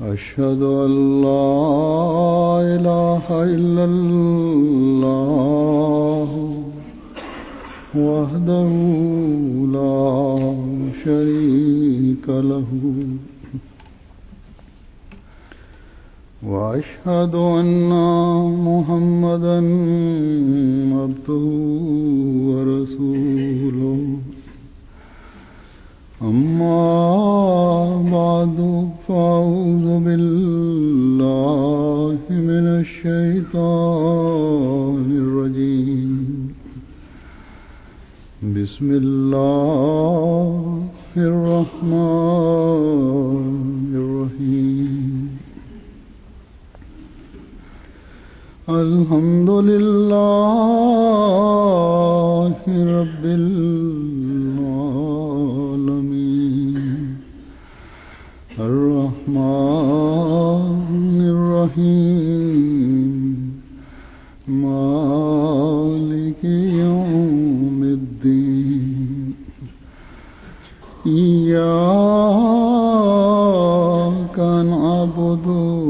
أشهد أن لا إله إلا الله وحده لا شريك له وأشهد أن محمدا عبده ورسوله أما بعد فأعوذ بالله من الشيطان الرجيم بسم الله الرحمن الرحيم الحمد لله رب العالمين الرحمن الرحيم مالك يوم الدين إياك نعبد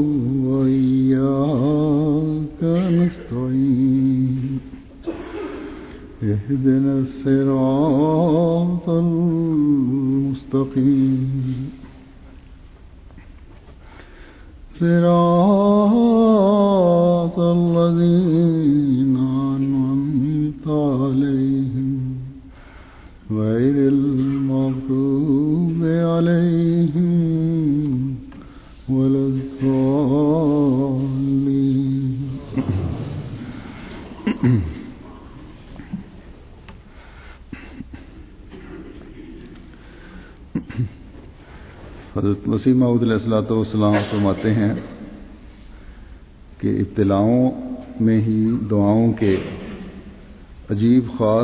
وإياك نستعين اهدنا الصراط المستقيم صراط الذين أنعمت عليهم غير المغضوب عليهم ولا الضالين. حضرت مسیح موعود علیہ الصلوۃ والسلام فرماتے ہیں کہ ابتلاؤں میں ہی دعاؤں کے عجیب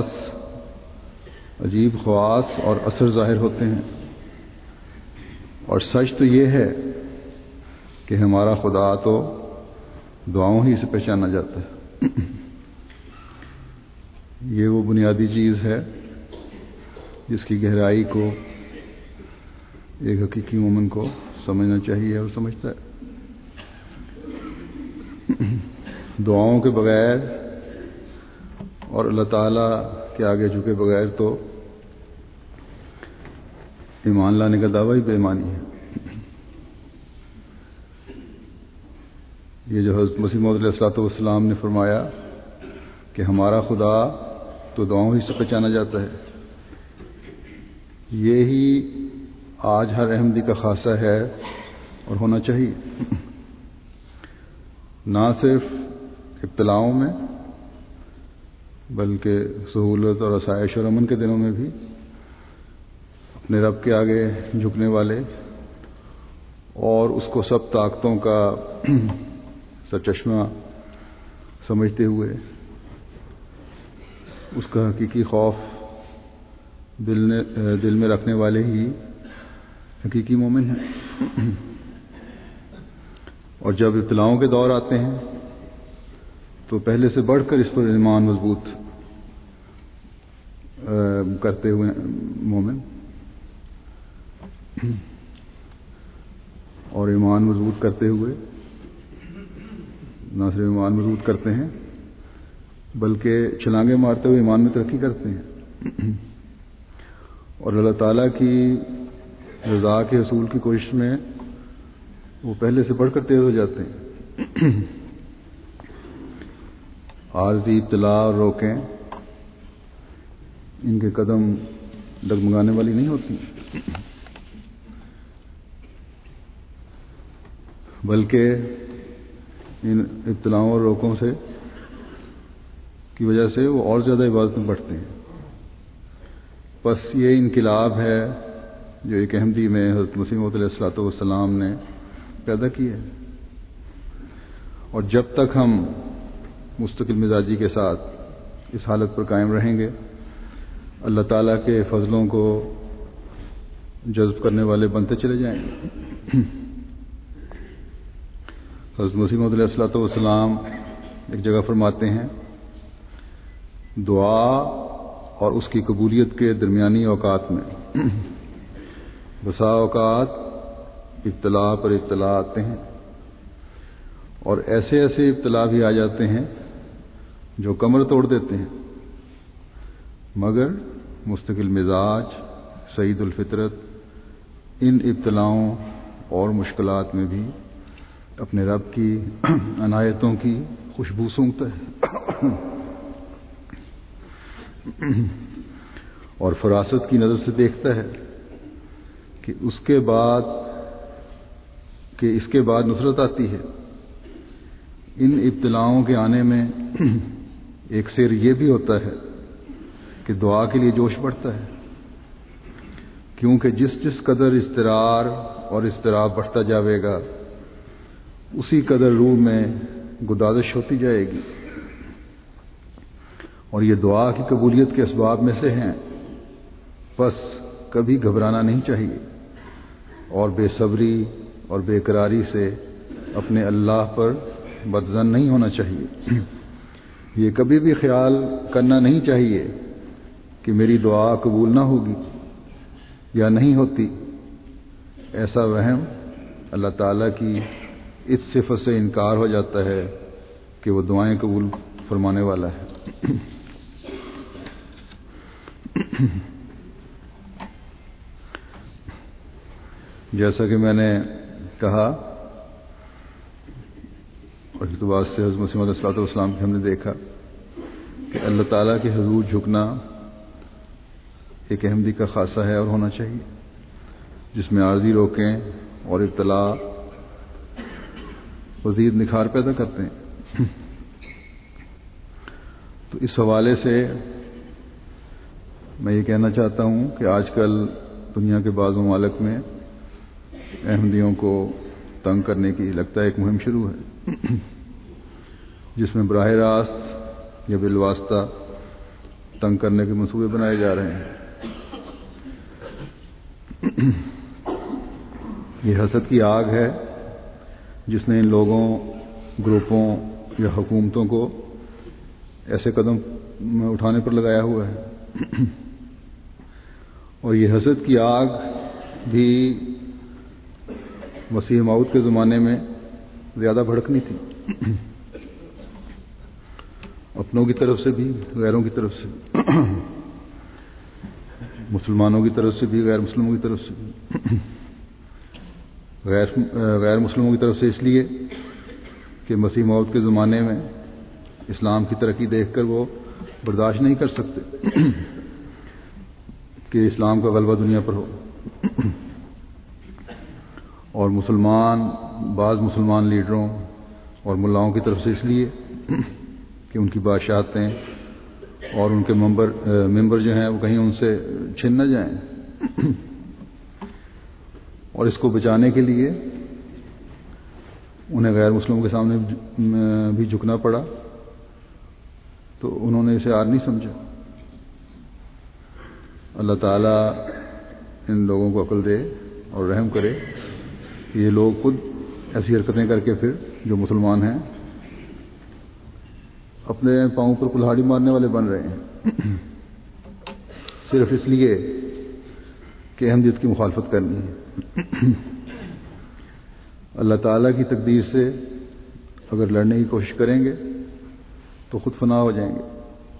خواص اور اثر ظاہر ہوتے ہیں، اور سچ تو یہ ہے کہ ہمارا خدا تو دعاؤں ہی سے پہچانا جاتا ہے۔ یہ وہ بنیادی چیز ہے جس کی گہرائی کو ایک حقیقی مومن کو سمجھنا چاہیے اور سمجھتا ہے۔ دعاؤں کے بغیر اور اللہ تعالیٰ کے آگے جھکے بغیر تو ایمان لانے کا دعویٰ ہی بے ایمانی ہے۔ یہ جو حضرت مسیح موعود علیہ الصلوۃ والسلام نے فرمایا کہ ہمارا خدا تو دعاؤں ہی سے پہچانا جاتا ہے، یہی آج ہر احمدی کا خاصہ ہے اور ہونا چاہیے، نہ صرف ابتلاؤں میں بلکہ سہولت اور آسائش اور امن کے دنوں میں بھی اپنے رب کے آگے جھکنے والے اور اس کو سب طاقتوں کا سرچشمہ سمجھتے ہوئے اس کا حقیقی خوف دل میں رکھنے والے ہی حقیقی مومن ہیں۔ اور جب ابتلاؤں کے دور آتے ہیں تو پہلے سے بڑھ کر اس پر ایمان مضبوط کرتے ہوئے مومن اور ایمان مضبوط کرتے ہوئے نہ صرف ایمان مضبوط کرتے ہیں بلکہ چھلانگیں مارتے ہوئے ایمان میں ترقی کرتے ہیں، اور اللہ تعالیٰ کی رضا کے حصول کی کوشش میں وہ پہلے سے بڑھ کر تیز ہو جاتے ہیں۔ عارضی ابتلا اور روکیں ان کے قدم ڈگمگانے والی نہیں ہوتی، بلکہ ان ابتلاؤں اور روکوں سے کی وجہ سے وہ اور زیادہ عبادت میں بڑھتے ہیں۔ بس یہ انقلاب ہے جو ایک احمدی میں حضرت مسیح موعود علیہ الصلوۃ والسلام نے پیدا کی ہے، اور جب تک ہم مستقل مزاجی کے ساتھ اس حالت پر قائم رہیں گے اللہ تعالیٰ کے فضلوں کو جذب کرنے والے بنتے چلے جائیں گے۔ حضرت مسیح موعود علیہ الصلوۃ والسلام ایک جگہ فرماتے ہیں، دعا اور اس کی قبولیت کے درمیانی اوقات میں بسا اوقات ابتلا پر ابتلا آتے ہیں، اور ایسے ایسے ابتلا بھی آ جاتے ہیں جو کمر توڑ دیتے ہیں، مگر مستقل مزاج سعید الفطرت ان ابتلاؤں اور مشکلات میں بھی اپنے رب کی عنایتوں کی خوشبو سونگھتا ہے اور فراست کی نظر سے دیکھتا ہے کہ اس کے بعد نصرت آتی ہے۔ ان ابتلاؤں کے آنے میں ایک سیر یہ بھی ہوتا ہے کہ دعا کے لیے جوش بڑھتا ہے، کیونکہ جس قدر اضطرار اور اضطراب بڑھتا جاوے گا اسی قدر روح میں گدازش ہوتی جائے گی، اور یہ دعا کی قبولیت کے اسباب میں سے ہیں۔ بس کبھی گھبرانا نہیں چاہیے اور بے صبری اور بے قراری سے اپنے اللہ پر بدظن نہیں ہونا چاہیے۔ یہ کبھی بھی خیال کرنا نہیں چاہیے کہ میری دعا قبول نہ ہوگی یا نہیں ہوتی۔ ایسا وہم اللہ تعالیٰ کی اس صفت سے انکار ہو جاتا ہے کہ وہ دعائیں قبول فرمانے والا ہے۔ جیسا کہ میں نے کہا اور اقتباس سے حضرت مسیح علیہ الصلوۃ والسلام کی ہم نے دیکھا کہ اللہ تعالیٰ کے حضور جھکنا ایک احمدی کا خاصہ ہے اور ہونا چاہیے، جس میں عارضی روکیں اور ابتلا مزید نکھار پیدا کرتے ہیں۔ تو اس حوالے سے میں یہ کہنا چاہتا ہوں کہ آج کل دنیا کے بعض ممالک میں احمدیوں کو تنگ کرنے کی لگتا ہے ایک مہم شروع ہے، جس میں براہ راست یا بالواسطہ تنگ کرنے کے منصوبے بنائے جا رہے ہیں۔ یہ حسد کی آگ ہے جس نے ان لوگوں، گروپوں یا حکومتوں کو ایسے قدم اٹھانے پر لگایا ہوا ہے، اور یہ حسد کی آگ بھی مسیح موعود کے زمانے میں زیادہ بھڑکنی تھی، اپنوں کی طرف سے بھی غیروں کی طرف سے بھی، مسلمانوں کی طرف سے بھی غیر مسلموں کی طرف سے بھی۔ غیر مسلموں کی طرف سے اس لیے کہ مسیح موعود کے زمانے میں اسلام کی ترقی دیکھ کر وہ برداشت نہیں کر سکتے کہ اسلام کا غلبہ دنیا پر ہو، اور بعض مسلمان لیڈروں اور ملاؤں کی طرف سے اس لیے کہ ان کی بادشاہتیں اور ان کے ممبر جو ہیں وہ کہیں ان سے چھن نہ جائیں، اور اس کو بچانے کے لیے انہیں غیر مسلموں کے سامنے بھی جھکنا پڑا، تو انہوں نے اسے عار نہیں سمجھا۔ اللہ تعالیٰ ان لوگوں کو عقل دے اور رحم کرے کہ یہ لوگ خود ایسی حرکتیں کر کے پھر جو مسلمان ہیں اپنے پاؤں پر کلہاڑی مارنے والے بن رہے ہیں، صرف اس لیے کہ احمدیت کی مخالفت کرنی ہے۔ اللہ تعالیٰ کی تقدیر سے اگر لڑنے کی کوشش کریں گے تو خود فنا ہو جائیں گے۔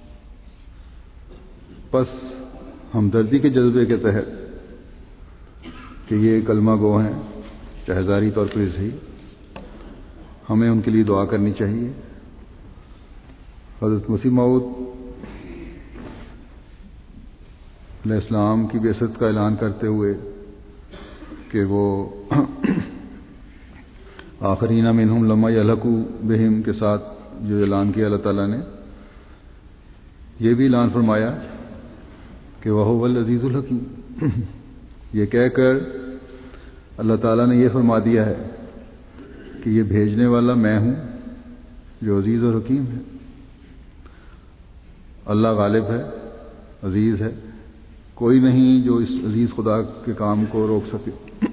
بس ہمدردی کے جذبے کے تحت کہ یہ کلمہ گو ہیں، چاہے ظاہری طور پر صحیح، ہمیں ان کے لیے دعا کرنی چاہیے۔ حضرت مسیح موعود علیہ السلام کی بعثت کا اعلان کرتے ہوئے کہ وہ آخرین منہم لما یلحقوا بہم کے ساتھ جو اعلان کیا اللہ تعالیٰ نے، یہ بھی اعلان فرمایا کہ وَهُوَ الْعَزِيزُ الْحَكِيمُ، یہ کہہ کر اللہ تعالیٰ نے یہ فرما دیا ہے کہ یہ بھیجنے والا میں ہوں جو عزیز اور حکیم ہے۔ اللہ غالب ہے، عزیز ہے، کوئی نہیں جو اس عزیز خدا کے کام کو روک سکے،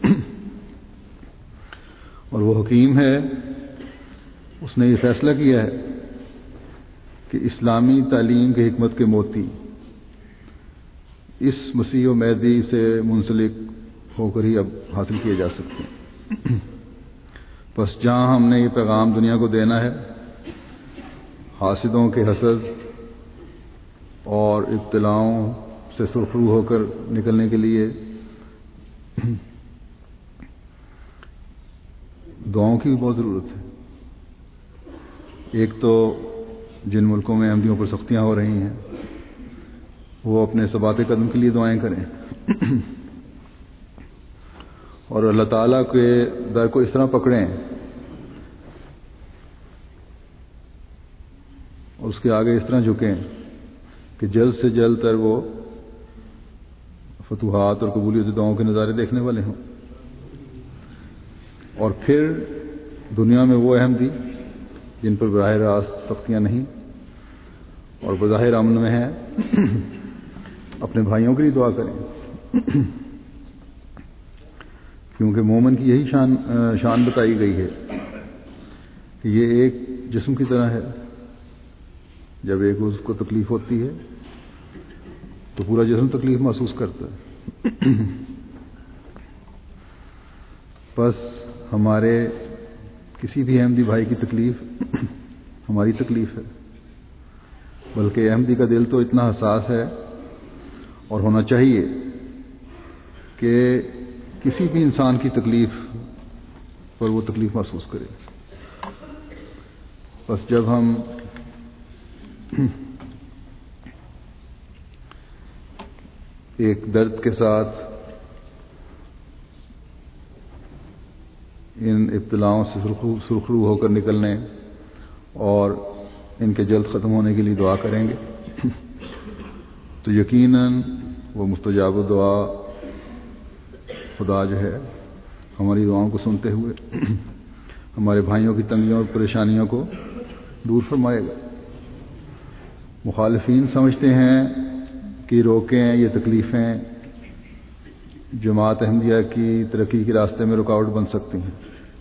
اور وہ حکیم ہے، اس نے یہ فیصلہ کیا ہے کہ اسلامی تعلیم کے حکمت کے موتی اس مسیح و مہدی سے منسلک ہو کر ہی اب حاصل کیے جا سکتے ہیں۔ بس جہاں ہم نے یہ پیغام دنیا کو دینا ہے، حاسدوں کے حسد اور ابتلاؤں سے سرخرو ہو کر نکلنے کے لیے دعاؤں کی بھی بہت ضرورت ہے۔ ایک تو جن ملکوں میں احمدیوں پر سختیاں ہو رہی ہیں وہ اپنے ثبات قدم کے لیے دعائیں کریں اور اللہ تعالیٰ کے در کو اس طرح پکڑیں اور اس کے آگے اس طرح جھکیں کہ جلد سے جلد تر وہ فتوحات اور قبولیت دعاؤں کے نظارے دیکھنے والے ہوں، اور پھر دنیا میں وہ احمدی جن پر براہ راست سختیاں نہیں اور بظاہر امن میں ہیں اپنے بھائیوں کے لیے دعا کریں، کیونکہ مومن کی یہی شان بتائی گئی ہے کہ یہ ایک جسم کی طرح ہے، جب ایک عضو کو تکلیف ہوتی ہے تو پورا جسم تکلیف محسوس کرتا ہے۔ بس ہمارے کسی بھی احمدی بھائی کی تکلیف ہماری تکلیف ہے، بلکہ احمدی کا دل تو اتنا حساس ہے اور ہونا چاہیے کہ کسی بھی انسان کی تکلیف پر وہ تکلیف محسوس کرے۔ بس جب ہم ایک درد کے ساتھ ان ابتلاؤں سے سرخرو ہو کر نکلنے اور ان کے جلد ختم ہونے کے لیے دعا کریں گے تو یقیناً وہ مستجاب دعا خدا جو ہے ہماری دعاؤں کو سنتے ہوئے ہمارے بھائیوں کی تنگیوں اور پریشانیوں کو دور فرمائے گا۔ مخالفین سمجھتے ہیں کہ روکیں یہ تکلیفیں جماعت احمدیہ کی ترقی کے راستے میں رکاوٹ بن سکتی ہیں۔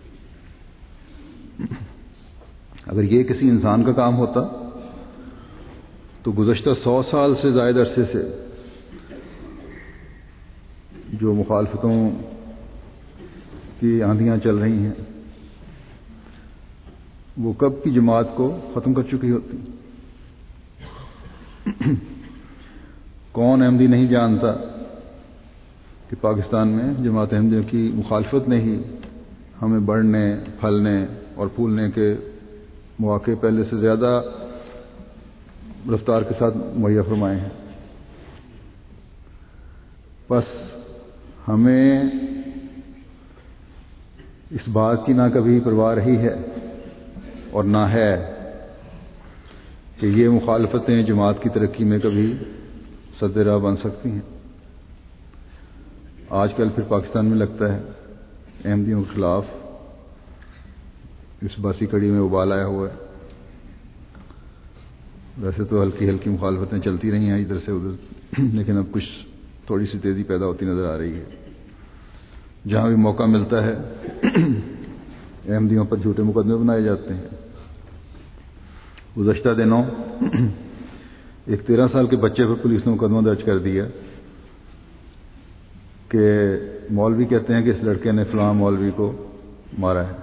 اگر یہ کسی انسان کا کام ہوتا تو گزشتہ 100 سال سے زائد عرصے سے جو مخالفتوں کی آندھیاں چل رہی ہیں وہ کب کی جماعت کو ختم کر چکی ہوتی۔ کون احمدی نہیں جانتا کہ پاکستان میں جماعت احمدیہ کی مخالفت نے ہی ہمیں بڑھنے، پھلنے اور پھولنے کے مواقع پہلے سے زیادہ رفتار کے ساتھ مہیا فرمائے ہیں۔ بس ہمیں اس بات کی نہ کبھی پرواہ رہی ہے اور نہ ہے کہ یہ مخالفتیں جماعت کی ترقی میں کبھی سد راہ بن سکتی ہیں۔ آج کل پھر پاکستان میں لگتا ہے احمدیوں کے خلاف اس باسی کڑی میں ابال آیا ہوا ہے۔ ویسے تو ہلکی ہلکی مخالفتیں چلتی رہی ہیں ادھر سے ادھر، لیکن اب کچھ تھوڑی سی تیزی پیدا ہوتی نظر آ رہی ہے۔ جہاں بھی موقع ملتا ہے احمدیوں پر جھوٹے مقدمے بنائے جاتے ہیں۔ گزشتہ دنوں ایک 13 سال کے بچے پر پولیس نے مقدمہ درج کر دیا کہ مولوی کہتے ہیں کہ اس لڑکے نے فلاں مولوی کو مارا ہے،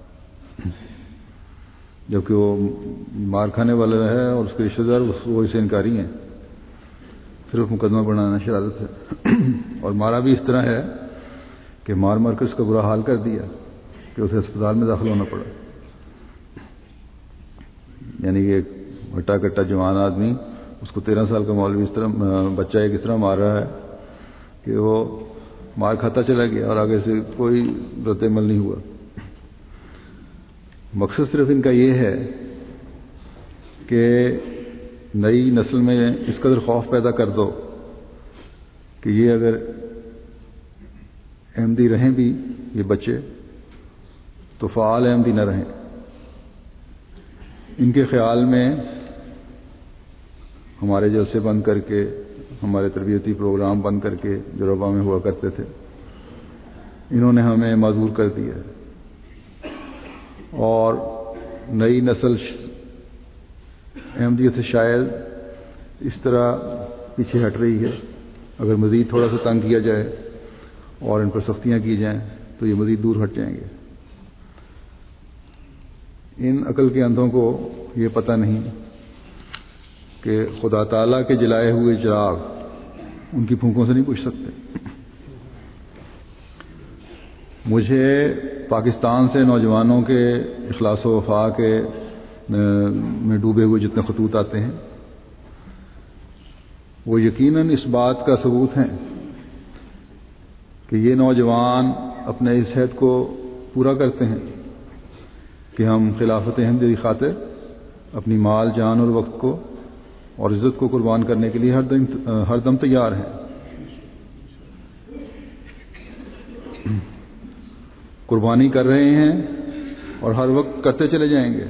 جبکہ وہ مار کھانے والا ہے اور اس کے رشتہ دار وہ اسے انکاری ہیں، صرف مقدمہ بنانا شرارت ہے۔ اور مارا بھی اس طرح ہے کہ مار مار کر اس کا برا حال کر دیا کہ اسے اسپتال میں داخل ہونا پڑا۔ یعنی کہ ایک ہٹا کٹا جوان آدمی اس کو 13 سال کا مولوی اس طرح بچہ ایک اس طرح مار رہا ہے کہ وہ مار کھاتا چلا گیا اور آگے سے کوئی رد عمل نہیں ہوا۔ مقصد صرف ان کا یہ ہے کہ نئی نسل میں اس قدر خوف پیدا کر دو کہ یہ اگر احمدی رہیں بھی یہ بچے تو فعال احمدی نہ رہیں۔ ان کے خیال میں ہمارے جلسے بند کر کے، ہمارے تربیتی پروگرام بند کر کے جو ربا میں ہوا کرتے تھے، انہوں نے ہمیں معذور کر دیا اور نئی نسل احمدیت سے شاید اس طرح پیچھے ہٹ رہی ہے۔ اگر مزید تھوڑا سا تنگ کیا جائے اور ان پر سختیاں کی جائیں تو تو یہ مزید دور ہٹ جائیں گے۔ ان عقل کے اندھوں کو یہ پتہ نہیں کہ خدا تعالیٰ کے جلائے ہوئے چراغ ان کی پھونکوں سے نہیں بجھ سکتے۔ مجھے پاکستان سے نوجوانوں کے اخلاص و وفا کے میں ڈوبے ہوئے جتنے خطوط آتے ہیں وہ یقیناً اس بات کا ثبوت ہیں کہ یہ نوجوان اپنے اس عہد کو پورا کرتے ہیں کہ ہم خلافت احمدیہ کی خاطر اپنی مال، جان اور وقت کو اور عزت کو قربان کرنے کے لیے ہر دم تیار ہیں۔ قربانی کر رہے ہیں اور ہر وقت کرتے چلے جائیں گے،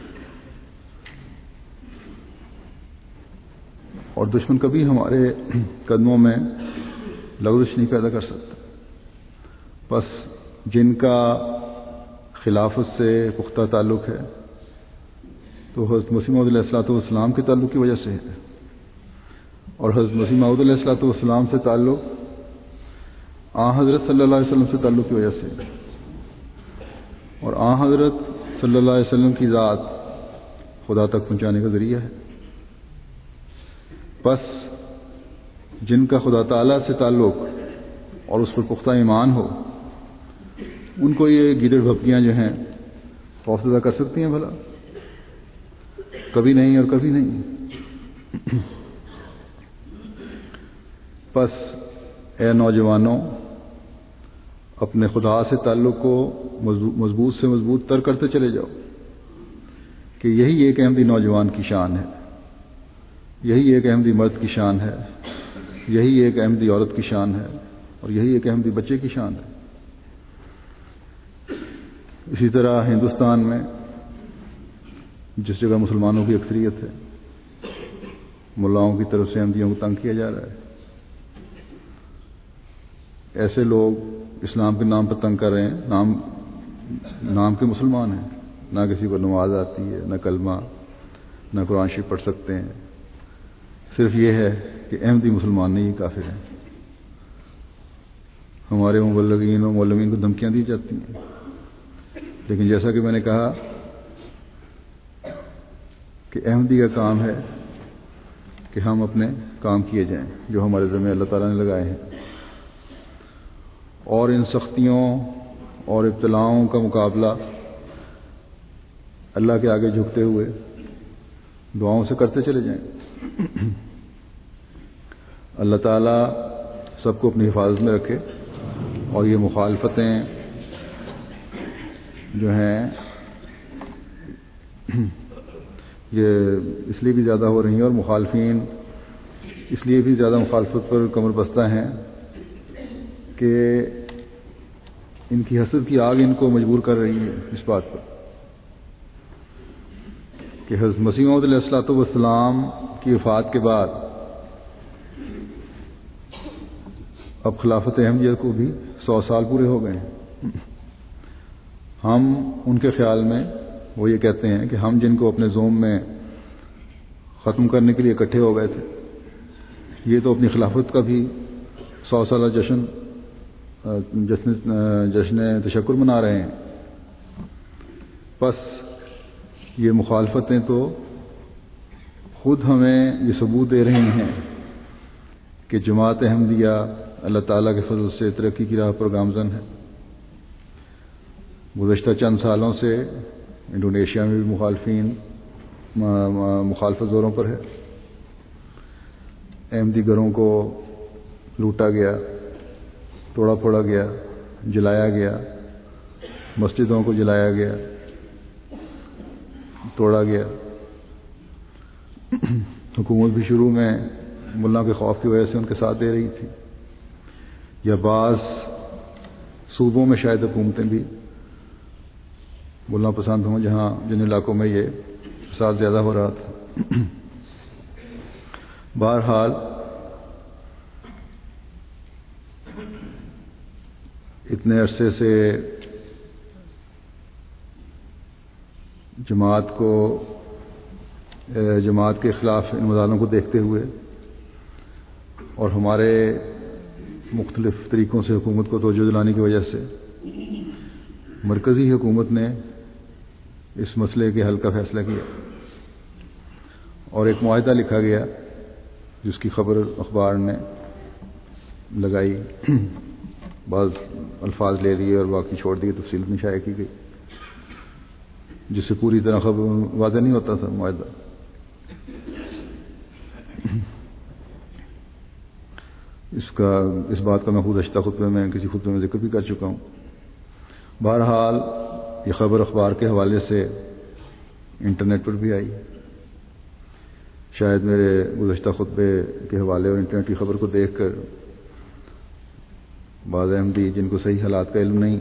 اور دشمن کبھی ہمارے قدموں میں لغزش نہیں پیدا کر سکتا۔ بس جن کا خلافت سے پختہ تعلق ہے تو حضرت مسیح موعود علیہ السلام کے تعلق کی وجہ سے ہے، اور حضرت مسیح موعود علیہ السلام سے تعلق حضرت صلی اللہ علیہ وسلم سے تعلق کی وجہ سے ہے، اور حضرت صلی اللہ علیہ وسلم کی ذات خدا تک پہنچانے کا ذریعہ ہے۔ بس جن کا خدا تعالیٰ سے تعلق اور اس پر پختہ ایمان ہو ان کو یہ گیدڑ بھپکیاں جو ہیں خوفزدہ کر سکتی ہیں بھلا؟ کبھی نہیں اور کبھی نہیں۔ بس اے نوجوانوں، اپنے خدا سے تعلق کو مضبوط سے مضبوط تر کرتے چلے جاؤ کہ یہی ایک احمدی نوجوان کی شان ہے، یہی ایک احمدی مرد کی شان ہے، یہی ایک احمدی عورت کی شان ہے، اور یہی ایک احمدی بچے کی شان ہے۔ اسی طرح ہندوستان میں جس جگہ مسلمانوں کی اکثریت ہے، ملاؤں کی طرف سے احمدیوں کو تنگ کیا جا رہا ہے۔ ایسے لوگ اسلام کے نام پر تنگ کر رہے ہیں، نام کے مسلمان ہیں، نہ کسی کو نماز آتی ہے، نہ کلمہ، نہ قرآن شریف پڑھ سکتے ہیں، صرف یہ ہے کہ احمدی مسلمان نہیں، یہ کافر ہیں۔ ہمارے مبلغین و معلمین کو دھمکیاں دی جاتی ہیں، لیکن جیسا کہ میں نے کہا کہ احمدی کا کام ہے کہ ہم اپنے کام کیے جائیں جو ہمارے ذمہ اللہ تعالیٰ نے لگائے ہیں، اور ان سختیوں اور ابتلاؤں کا مقابلہ اللہ کے آگے جھکتے ہوئے دعاؤں سے کرتے چلے جائیں۔ اللہ تعالیٰ سب کو اپنی حفاظت میں رکھے، اور یہ مخالفتیں جو ہیں یہ اس لیے بھی زیادہ ہو رہی ہیں، اور مخالفین اس لیے بھی زیادہ مخالفت پر کمر بستہ ہیں کہ ان کی حسد کی آگ ان کو مجبور کر رہی ہے اس بات پر کہ حضرت مسیح موعود علیہ السلام کی وفات کے بعد اب خلافت احمدیہ کو بھی 100 سال پورے ہو گئے ہیں۔ ہم ان کے خیال میں وہ یہ کہتے ہیں کہ ہم جن کو اپنے زوم میں ختم کرنے کے لیے اکٹھے ہو گئے تھے، یہ تو اپنی خلافت کا بھی 100 سالہ جشن تشکر منا رہے ہیں۔ بس یہ مخالفتیں تو خود ہمیں یہ ثبوت دے رہی ہیں کہ جماعت احمدیہ اللہ تعالیٰ کے فضل سے ترقی کی راہ پر گامزن ہے۔ گزشتہ چند سالوں سے انڈونیشیا میں بھی مخالفت زوروں پر ہے۔ احمدی گھروں کو لوٹا گیا، توڑا پھوڑا گیا، جلایا گیا، مسجدوں کو جلایا گیا، توڑا گیا۔ حکومت بھی شروع میں ملا کے خوف کی وجہ سے ان کے ساتھ دے رہی تھی، یا بعض صوبوں میں شاید حکومتیں بھی ملا پسند ہوں جن علاقوں میں یہ فساد زیادہ ہو رہا تھا۔ بہرحال اتنے عرصے سے جماعت کے خلاف ان مظاہروں کو دیکھتے ہوئے اور ہمارے مختلف طریقوں سے حکومت کو توجہ دلانے کی وجہ سے مرکزی حکومت نے اس مسئلے کے حل کا فیصلہ کیا اور ایک معاہدہ لکھا گیا جس کی خبر اخبار نے لگائی، بعض الفاظ لے لیے اور باقی چھوڑ دیے، تفصیل میں شائع کی گئی، جس سے پوری طرح خبر واضح نہیں ہوتا تھا معاہدہ۔ اس بات کا میں گزشتہ خطبے میں کسی خطبے میں ذکر بھی کر چکا ہوں۔ بہرحال یہ خبر اخبار کے حوالے سے انٹرنیٹ پر بھی آئی، شاید میرے گزشتہ خطبے کے حوالے اور انٹرنیٹ کی خبر کو دیکھ کر بعض احمدی جن کو صحیح حالات کا علم نہیں،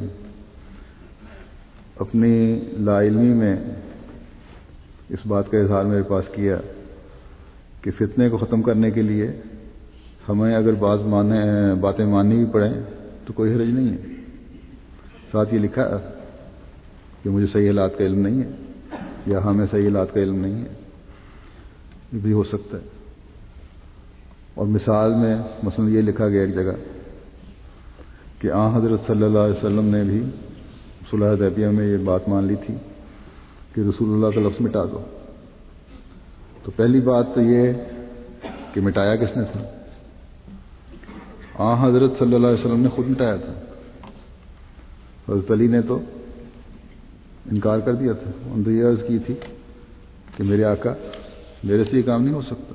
اپنی لا علمی میں اس بات کا اظہار میرے پاس کیا کہ فتنے کو ختم کرنے کے لیے ہمیں اگر باتیں ماننی بھی پڑیں تو کوئی حرج نہیں ہے۔ ساتھ یہ لکھا کہ مجھے صحیح حالات کا علم نہیں ہے یا ہمیں صحیح حالات کا علم نہیں ہے، یہ بھی ہو سکتا ہے۔ اور مثال میں مثلا یہ لکھا گیا ایک جگہ کہ حضرت صلی اللہ علیہ وسلم نے بھی صلح حدیبیہ میں یہ بات مان لی تھی کہ رسول اللہ کا لفظ مٹا دو۔ تو پہلی بات تو یہ کہ مٹایا کس نے تھا؟ حضرت صلی اللہ علیہ وسلم نے خود مٹایا تھا۔ حضرت علی نے تو انکار کر دیا تھا، انہوں نے یہ عرض کی تھی کہ میرے آقا میرے سے یہ کام نہیں ہو سکتا۔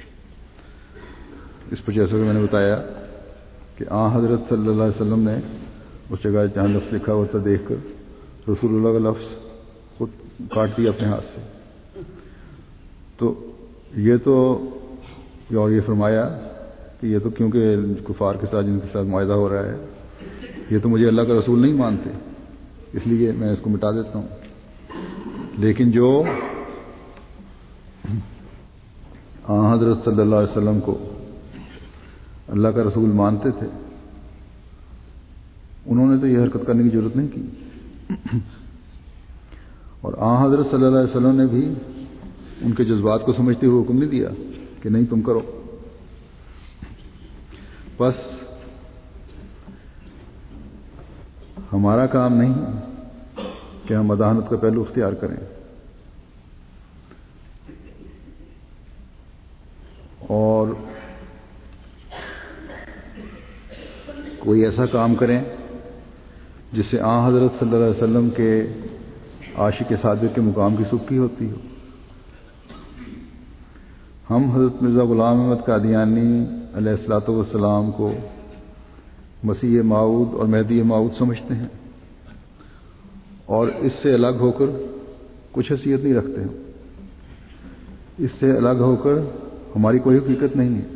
اس پر جیسا کہ میں نے بتایا کہ حضرت صلی اللہ علیہ وسلم نے اس جگہ جہاں لفظ لکھا ہوا تھا دیکھ کر رسول اللہ کا لفظ خود کاٹ دیا اپنے ہاتھ سے۔ تو اور یہ فرمایا کہ یہ تو کیونکہ کفار کے ساتھ جن کے ساتھ معاہدہ ہو رہا ہے یہ تو مجھے اللہ کا رسول نہیں مانتے، اس لیے میں اس کو مٹا دیتا ہوں۔ لیکن جو حضرت صلی اللہ علیہ وسلم کو اللہ کا رسول مانتے تھے انہوں نے تو یہ حرکت کرنے کی ضرورت نہیں کی، اور حضرت صلی اللہ علیہ وسلم نے بھی ان کے جذبات کو سمجھتے ہوئے حکم نہیں دیا کہ نہیں تم کرو۔ بس ہمارا کام نہیں کہ ہم مداحنت کا پہلو اختیار کریں اور کوئی ایسا کام کریں جس سے حضرت صلی اللہ علیہ وسلم کے عاشق صادق کے مقام کی سبکی ہوتی ہو۔ ہم حضرت مرزا غلام احمد قادیانی علیہ الصلوۃ والسلام کو مسیح موعود اور مہدی موعود سمجھتے ہیں اور اس سے الگ ہو کر کچھ حیثیت نہیں رکھتے ہیں، اس سے الگ ہو کر ہماری کوئی حقیقت نہیں ہے۔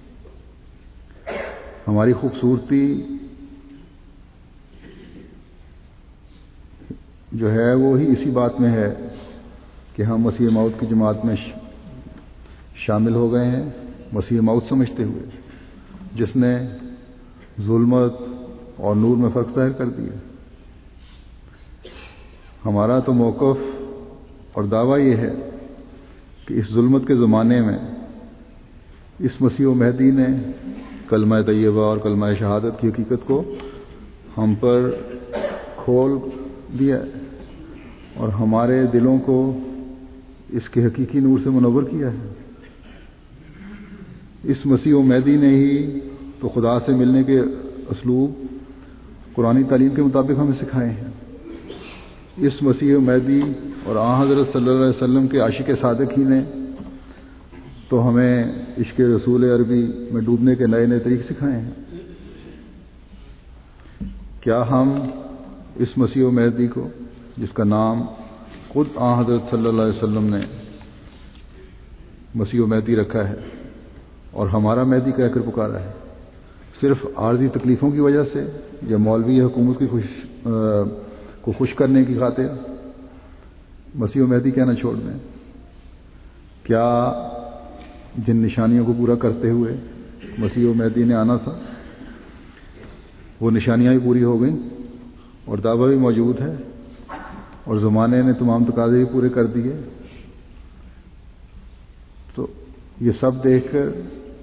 ہماری خوبصورتی جو ہے وہی اسی بات میں ہے کہ ہم مسیح موعود کی جماعت میں شامل ہو گئے ہیں، مسیح موعود سمجھتے ہوئے، جس نے ظلمت اور نور میں فرق ظاہر کر دیا۔ ہمارا تو موقف اور دعویٰ یہ ہے کہ اس ظلمت کے زمانے میں اس مسیح و مہدی نے کلمہ طیبہ اور کلمہ شہادت کی حقیقت کو ہم پر کھول دیا اور ہمارے دلوں کو اس کے حقیقی نور سے منور کیا ہے۔ اس مسیح و مہدی نے ہی تو خدا سے ملنے کے اسلوب قرآنی تعلیم کے مطابق ہمیں سکھائے ہیں۔ اس مسیح و مہدی اور حضرت صلی اللہ علیہ وسلم کے عاشق صادق ہی نے تو ہمیں عشق رسول عربی میں ڈوبنے کے نئے نئے طریق سکھائے ہیں۔ کیا ہم اس مسیح و مہدی کو جس کا نام خود حضرت صلی اللہ علیہ وسلم نے مسیح و مہدی رکھا ہے اور ہمارا مہدی کہہ کر پکارا ہے، صرف عارضی تکلیفوں کی وجہ سے یا مولوی حکومت کی کو خوش کرنے کی خاطر مسیح و مہدی کہنا چھوڑ دیں؟ کیا جن نشانیوں کو پورا کرتے ہوئے مسیح و مہدی نے آنا تھا وہ نشانیاں بھی پوری ہو گئیں اور دعویٰ بھی موجود ہے اور زمانے نے تمام تقاضے بھی پورے کر دیے؟ تو یہ سب دیکھ کر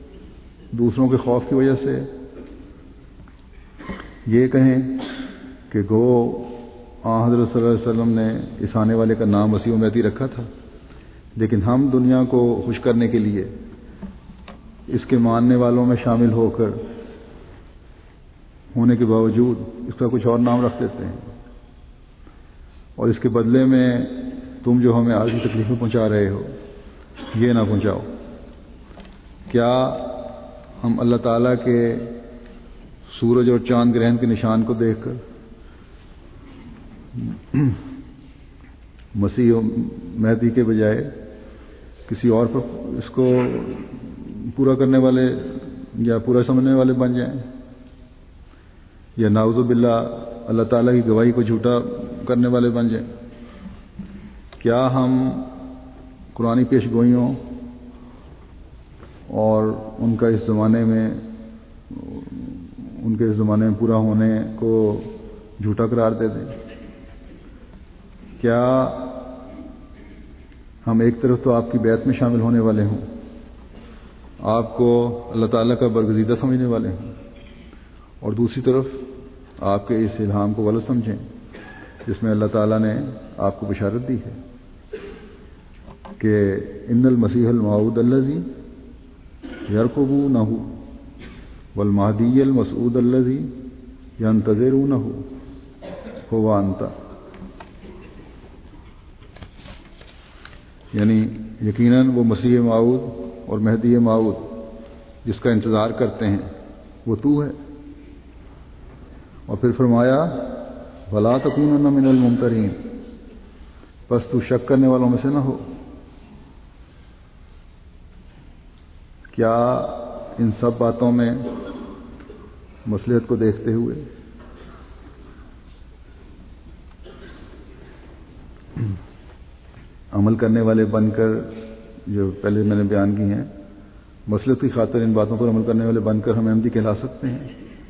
دوسروں کے خوف کی وجہ سے یہ کہیں کہ گو حضرت صلی اللہ علیہ وسلم نے اس آنے والے کا نام مسیح مہدی رکھا تھا، لیکن ہم دنیا کو خوش کرنے کے لیے اس کے ماننے والوں میں شامل ہو کر ہونے کے باوجود اس کا کچھ اور نام رکھ دیتے ہیں، اور اس کے بدلے میں تم جو ہمیں آج کی تکلیفیں پہنچا رہے ہو یہ نہ پہنچاؤ۔ کیا ہم اللہ تعالیٰ کے سورج اور چاند گرہن کے نشان کو دیکھ کر مسیح مہدی کے بجائے کسی اور پر اس کو پورا کرنے والے یا پورا سمجھنے والے بن جائیں، یا نعوذ باللہ اللہ تعالیٰ کی گواہی کو جھوٹا کرنے والے بن جائیں؟ کیا ہم قرآنی پیش گوئیوں اور ان کے اس زمانے میں پورا ہونے کو جھوٹا قرار دے دیں؟ کیا ہم ایک طرف تو آپ کی بیعت میں شامل ہونے والے ہوں، آپ کو اللہ تعالیٰ کا برگزیدہ سمجھنے والے ہوں، اور دوسری طرف آپ کے اس الہام کو غلط سمجھیں جس میں اللہ تعالیٰ نے آپ کو بشارت دی ہے کہ ان المسیح الموعود الذی یرقبونہ والمہدی المسعود الذی ینتظرونہ هو انت، یعنی یقیناً وہ مسیح موعود اور مہدی موعود جس کا انتظار کرتے ہیں وہ تو ہے، اور پھر فرمایا وَلَا تَكُونَنَّ مِنَ الْمُمْتَرِينَ، بس تو شک کرنے والوں میں سے نہ ہو۔ کیا ان سب باتوں میں مصلحت کو دیکھتے ہوئے عمل کرنے والے بن کر، جو پہلے میں نے بیان کی ہیں، مصلحت کی خاطر ان باتوں پر عمل کرنے والے بن کر ہم احمدی کہلا سکتے ہیں؟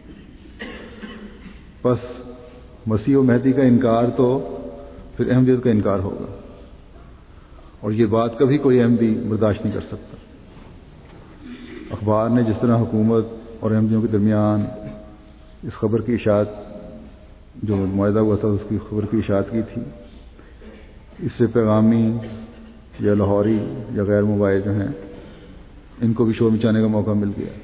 بس مسیح و مہدی کا انکار تو پھر احمدیت کا انکار ہوگا، اور یہ بات کبھی کوئی احمدی برداشت نہیں کر سکتا۔ اخبار نے جس طرح حکومت اور احمدیوں کے درمیان اس خبر کی اشاعت، جو معاہدہ ہوا تھا اس کی خبر کی اشاعت کی تھی، اس سے پیغامی یا لاہوری یا غیر مباحث جو ہیں ان کو بھی شور مچانے کا موقع مل گیا،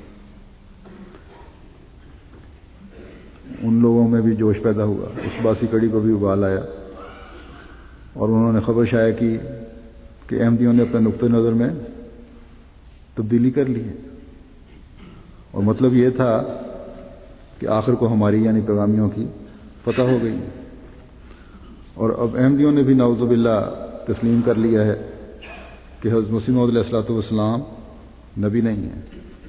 ان لوگوں میں بھی جوش پیدا ہوا، اس باسی کڑی کو بھی ابال آیا، اور انہوں نے خبر شائع کی کہ احمدیوں نے اپنے نقطۂ نظر میں تبدیلی کر لی ہے، اور مطلب یہ تھا کہ آخر کو ہماری یعنی پیغامیوں کی فتح ہو گئی، اور اب احمدیوں نے بھی نعوذ باللہ تسلیم کر لیا ہے کہ حضرت مسیح موعود علیہ الصلوۃ والسلام نبی نہیں ہیں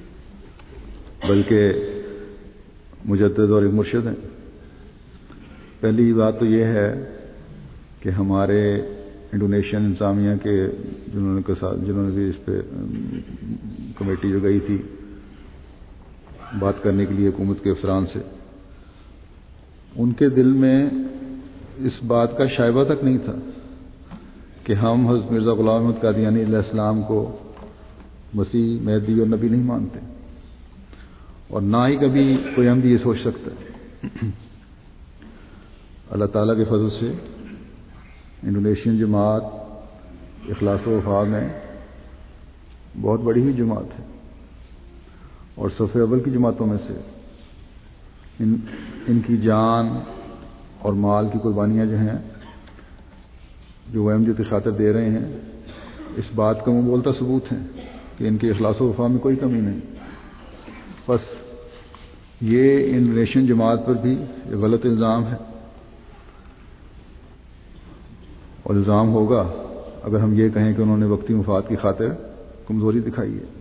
بلکہ مجدد اور ایک مرشد ہیں۔ پہلی بات تو یہ ہے کہ ہمارے انڈونیشین انتظامیہ کے جنہوں نے بھی اس پہ کمیٹی جو گئی تھی بات کرنے کے لیے حکومت کے افسران سے، ان کے دل میں اس بات کا شائبہ تک نہیں تھا کہ ہم حضرت مرزا غلام احمد قادیانی علیہ السلام کو مسیح، مہدی اور نبی نہیں مانتے، اور نہ ہی کبھی کوئی احمدی یہ سوچ سکتا ہے۔ اللہ تعالیٰ کے فضل سے انڈونیشین جماعت اخلاص و وفا میں بہت بڑی ہوئی جماعت ہے، اور صف اول کی جماعتوں میں سے ان کی جان اور مال کی قربانیاں جو ہیں جو وہ احمدیت کی خاطر دے رہے ہیں، اس بات کا منہ بولتا ثبوت ہے کہ ان کے اخلاص و وفا میں کوئی کمی نہیں۔ بس یہ انڈونیشین جماعت پر بھی ایک غلط الزام ہے، اور الزام ہوگا اگر ہم یہ کہیں کہ انہوں نے وقتی مفاد کی خاطر کمزوری دکھائی ہے۔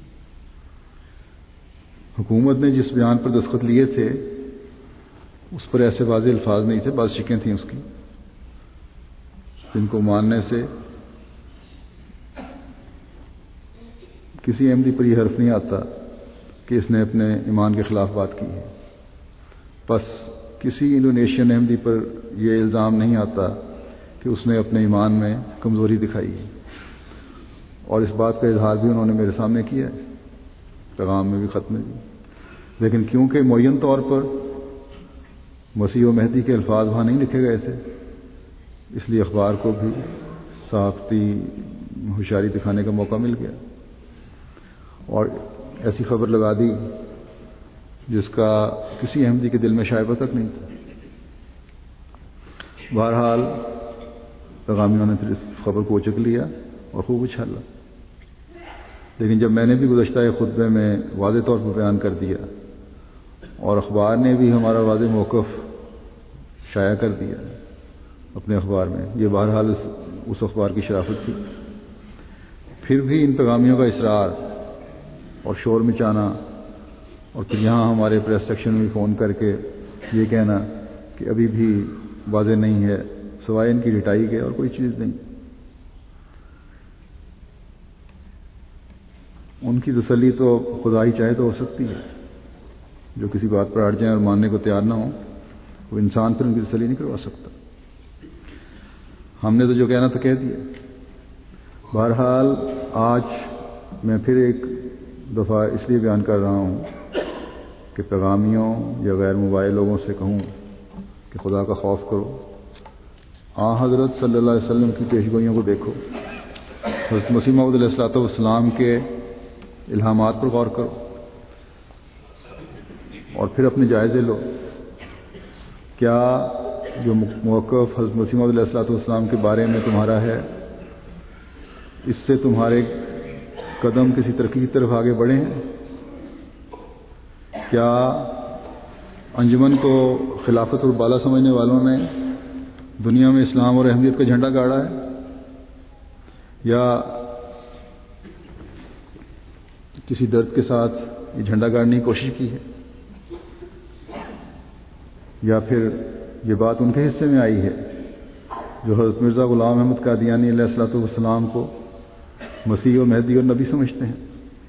حکومت نے جس بیان پر دستخط لیے تھے اس پر ایسے واضح الفاظ نہیں تھے، بعض شکیں تھیں اس کی جن کو ماننے سے کسی احمدی پر یہ حرف نہیں آتا کہ اس نے اپنے ایمان کے خلاف بات کی ہے۔ بس کسی انڈونیشین احمدی پر یہ الزام نہیں آتا کہ اس نے اپنے ایمان میں کمزوری دکھائی ہے، اور اس بات کا اظہار بھی انہوں نے میرے سامنے کیا ہے، پیغام میں بھی، خط میں بھی۔ لیکن کیونکہ معین طور پر مسیح و مہدی کے الفاظ وہاں نہیں لکھے گئے تھے، اس لیے اخبار کو بھی صحافتی ہوشیاری دکھانے کا موقع مل گیا اور ایسی خبر لگا دی جس کا کسی احمدی کے دل میں شائبہ تک نہیں تھا۔ بہرحال پیغامیوں نے پھر اس خبر کو اچک لیا اور خوب اچھالا، لیکن جب میں نے بھی گزشتہ ایک خطبے میں واضح طور پر بیان کر دیا اور اخبار نے بھی ہمارا واضح موقف شائع کر دیا اپنے اخبار میں، یہ بہرحال اس اخبار کی شرافت تھی، پھر بھی ان پیغامیوں کا اصرار اور شور مچانا اور پھر یہاں ہمارے پریس سیکشن میں فون کر کے یہ کہنا کہ ابھی بھی واضح نہیں ہے سوائے ان کی رٹائی کے اور کوئی چیز نہیں۔ ان کی تسلی تو خدا ہی چاہے تو ہو سکتی ہے، جو کسی بات پر اڑ جائیں اور ماننے کو تیار نہ ہوں وہ انسان پھر ان کی تسلی نہیں کروا سکتا۔ ہم نے تو جو کہنا تھا کہہ دیا۔ بہرحال آج میں پھر ایک دفعہ اس لیے بیان کر رہا ہوں کہ پیغامیوں یا غیر مباحث لوگوں سے کہوں کہ خدا کا خوف کرو، حضرت صلی اللہ علیہ وسلم کی پیشگوئیوں کو دیکھو، حضرت مسیح موعود علیہ الصلوۃ والسلام کے الہامات پر غور کرو اور پھر اپنے جائزے لو۔ کیا جو موقف حضرت مسیح موعود علیہ الصلوۃ والسلام کے بارے میں تمہارا ہے، اس سے تمہارے قدم کسی ترقی کی طرف آگے بڑھے ہیں؟ کیا انجمن کو خلافت اور بالا سمجھنے والوں نے دنیا میں اسلام اور احمدیت کا جھنڈا گاڑا ہے، یا کسی درد کے ساتھ یہ جھنڈا گاڑنے کی کوشش کی ہے، یا پھر یہ بات ان کے حصے میں آئی ہے جو حضرت مرزا غلام احمد قادیانی علیہ الصلوۃ والسلام کو مسیح و مہدی اور نبی سمجھتے ہیں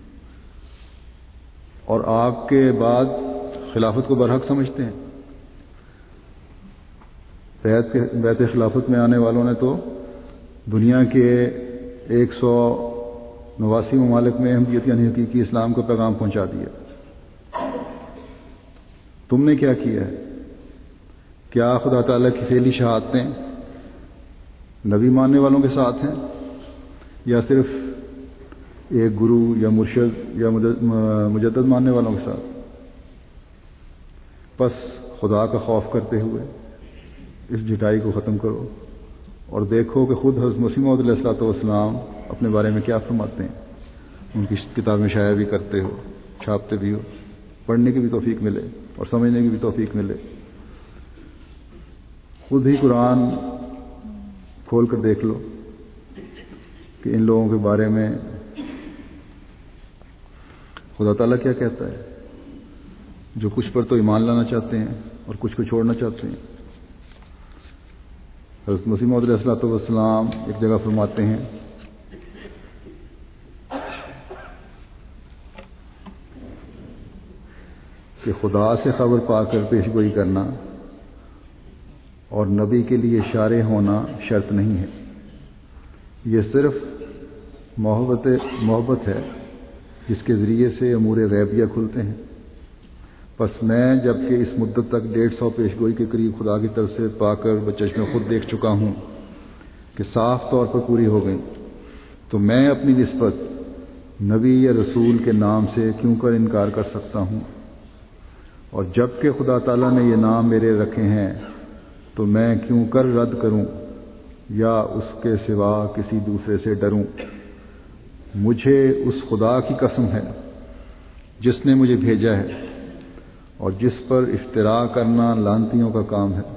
اور آپ کے بعد خلافت کو برحق سمجھتے ہیں؟ بیعت خلافت میں آنے والوں نے تو دنیا کے 189 ممالک میں احمدیت یعنی حقیقی اسلام کا پیغام پہنچا دیا۔ تم نے کیا کیا ہے؟ کیا خدا تعالیٰ کی فعلی شہادتیں نبی ماننے والوں کے ساتھ ہیں، یا صرف ایک گرو یا مرشد یا مجدد ماننے والوں کے ساتھ؟ بس خدا کا خوف کرتے ہوئے اس جھٹائی کو ختم کرو اور دیکھو کہ خود حضرت مسیح موعود علیہ الصلوۃ والسلام اپنے بارے میں کیا فرماتے ہیں۔ ان کی کتابیں شائع بھی کرتے ہو، چھاپتے بھی ہو، پڑھنے کی بھی توفیق ملے اور سمجھنے کی بھی توفیق ملے۔ خود ہی قرآن کھول کر دیکھ لو کہ ان لوگوں کے بارے میں خدا تعالیٰ کیا کہتا ہے، جو کچھ پر تو ایمان لانا چاہتے ہیں اور کچھ کو چھوڑنا چاہتے ہیں۔ حضرت مسیح موعود علیہ الصلوۃ والسلام ایک جگہ فرماتے ہیں کہ خدا سے خبر پا کر پیش گوئی کرنا اور نبی کے لیے شارع ہونا شرط نہیں ہے، یہ صرف محبت ہے جس کے ذریعے سے امور غیبیہ کھلتے ہیں۔ پس میں جبکہ اس مدت تک 150 پیشگوئی کے قریب خدا کی طرف سے پا کر بچشم خود دیکھ چکا ہوں کہ صاف طور پر پوری ہو گئی، تو میں اپنی نسبت نبی یا رسول کے نام سے کیوں کر انکار کر سکتا ہوں؟ اور جب کہ خدا تعالیٰ نے یہ نام میرے رکھے ہیں تو میں کیوں کر رد کروں یا اس کے سوا کسی دوسرے سے ڈروں؟ مجھے اس خدا کی قسم ہے جس نے مجھے بھیجا ہے اور جس پر افتراء کرنا لعنتیوں کا کام ہے،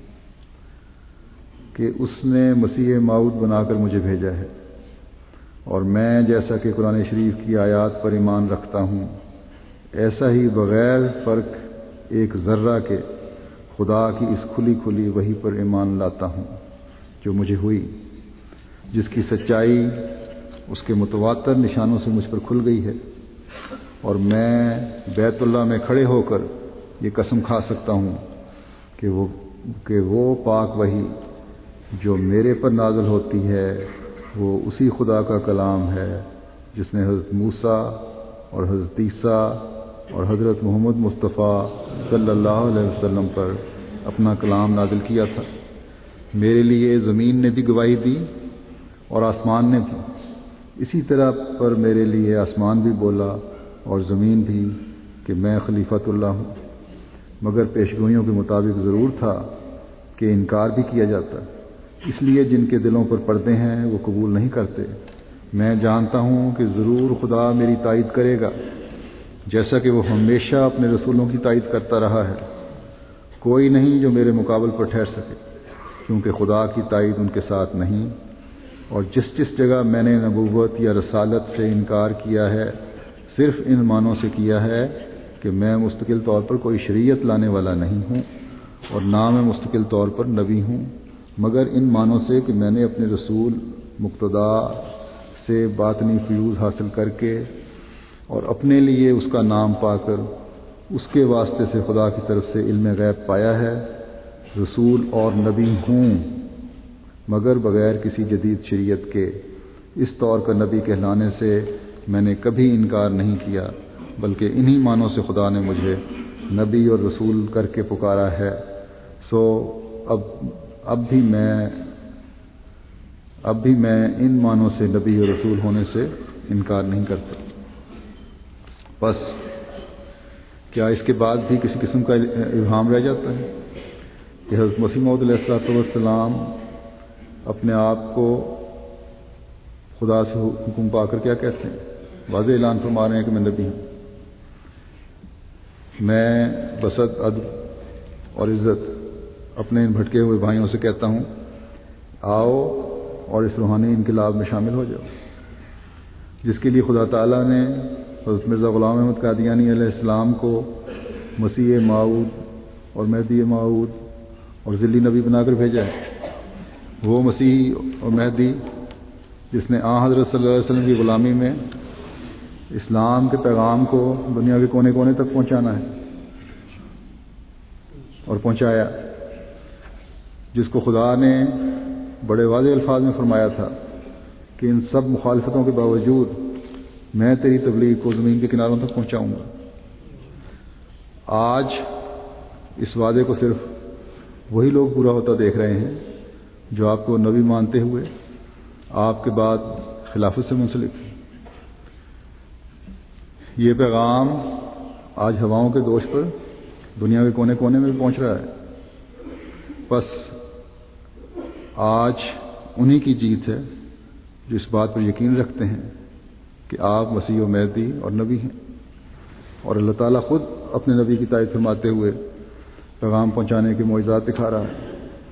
کہ اس نے مسیح موعود بنا کر مجھے بھیجا ہے، اور میں جیسا کہ قرآن شریف کی آیات پر ایمان رکھتا ہوں ایسا ہی بغیر فرق ایک ذرہ کے خدا کی اس کھلی کھلی وحی پر ایمان لاتا ہوں جو مجھے ہوئی، جس کی سچائی اس کے متواتر نشانوں سے مجھ پر کھل گئی ہے، اور میں بیت اللہ میں کھڑے ہو کر یہ قسم کھا سکتا ہوں کہ وہ پاک وحی جو میرے پر نازل ہوتی ہے وہ اسی خدا کا کلام ہے جس نے حضرت موسیٰ اور حضرت عیسیٰ اور حضرت محمد مصطفیٰ صلی اللہ علیہ وسلم پر اپنا کلام نازل کیا تھا۔ میرے لیے زمین نے بھی گواہی دی اور آسمان نے بھی، اسی طرح پر میرے لیے آسمان بھی بولا اور زمین بھی کہ میں خلیفۃ اللہ ہوں، مگر پیشگوئیوں کے مطابق ضرور تھا کہ انکار بھی کیا جاتا، اس لیے جن کے دلوں پر پردے ہیں وہ قبول نہیں کرتے۔ میں جانتا ہوں کہ ضرور خدا میری تائید کرے گا، جیسا کہ وہ ہمیشہ اپنے رسولوں کی تائید کرتا رہا ہے۔ کوئی نہیں جو میرے مقابل پر ٹھہر سکے، کیونکہ خدا کی تائید ان کے ساتھ نہیں۔ اور جس جگہ میں نے نبوت یا رسالت سے انکار کیا ہے، صرف ان معنوں سے کیا ہے کہ میں مستقل طور پر کوئی شریعت لانے والا نہیں ہوں اور نہ میں مستقل طور پر نبی ہوں، مگر ان معنوں سے کہ میں نے اپنے رسول مقتدا سے باطنی فیوز حاصل کر کے اور اپنے لیے اس کا نام پا کر اس کے واسطے سے خدا کی طرف سے علم غیب پایا ہے۔ رسول اور نبی ہوں، مگر بغیر کسی جدید شریعت کے۔ اس طور کا نبی کہلانے سے میں نے کبھی انکار نہیں کیا، بلکہ انہی معنوں سے خدا نے مجھے نبی اور رسول کر کے پکارا ہے۔ سو اب بھی میں ان معنوں سے نبی اور رسول ہونے سے انکار نہیں کرتا۔ بس کیا اس کے بعد بھی کسی قسم کا ابہام رہ جاتا ہے کہ حضرت مسیح موعود علیہ السلام اپنے آپ کو خدا سے حکم پا کر کیا کہتے ہیں؟ واضح اعلان فرما رہے ہیں کہ میں نبی ہوں۔ میں بسط ادب اور عزت اپنے ان بھٹکے ہوئے بھائیوں سے کہتا ہوں، آؤ اور اس روحانی انقلاب میں شامل ہو جاؤ، جس کے لیے خدا تعالیٰ نے حضرت مرزا غلام احمد قادیانی علیہ السلام کو مسیح موعود اور مہدی موعود اور ذلی نبی بنا کر بھیجا ہے۔ وہ مسیح اور مہدی جس نے حضرت صلی اللہ علیہ وسلم کی غلامی میں اسلام کے پیغام کو دنیا کے کونے کونے تک پہنچانا ہے اور پہنچایا، جس کو خدا نے بڑے واضح الفاظ میں فرمایا تھا کہ ان سب مخالفتوں کے باوجود میں تیری تبلیغ کو زمین کے کناروں تک پہنچاؤں گا۔ آج اس وعدے کو صرف وہی لوگ پورا ہوتا دیکھ رہے ہیں جو آپ کو نبی مانتے ہوئے آپ کے بعد خلافت سے منسلک ہیں۔ یہ پیغام آج ہواؤں کے دوش پر دنیا کے کونے کونے میں بھی پہنچ رہا ہے۔ بس آج انہی کی جیت ہے جو اس بات پر یقین رکھتے ہیں کہ آپ مسیح و مہدی اور نبی ہیں، اور اللہ تعالیٰ خود اپنے نبی کی تائید فرماتے ہوئے پیغام پہنچانے کے معجزات دکھا رہا ہے،